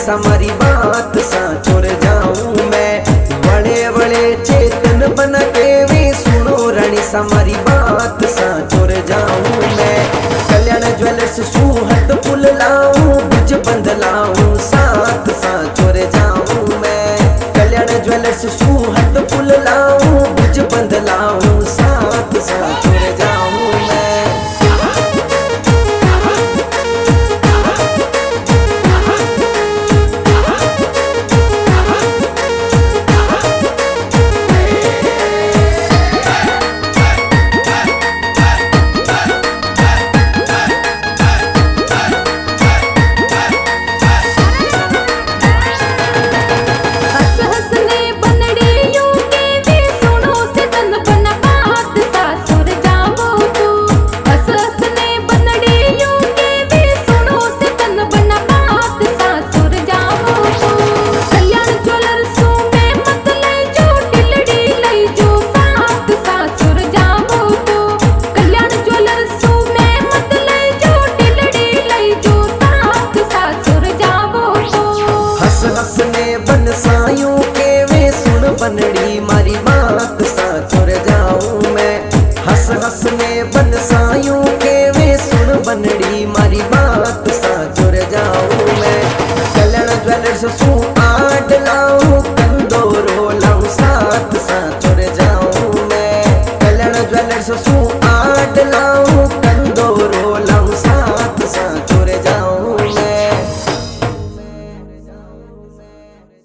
समारी बात सा छोड़ जाऊं मैं। बड़े बड़े चेतन बना के भी सुनो रानी समारी बात सा छोड़ जाऊं मैं। कल्याण ज्वेलर्स सूहट फुल लाऊं बुझ बंद लाऊं साथ सा छोड़ जाऊं मैं। कल्याण ज्वेलर्स सूहट फुल लाऊं बुझ बंद लाऊं साथ सा छोड़ जाऊं मैं। हंसने बनसायूं के वे सुन बनड़ी मारी बात सा छोड़ जाऊं मैं। हंसने बनसायूं के वे सुन बनड़ी मारी बात सा छोड़ जाऊं मैं। कल्याण ज्वेलर्स सू आट लाऊं कंदोरो लाऊं साथ सा छोड़ जाऊं मैं। कल्याण ज्वेलर्स सू आट लाऊं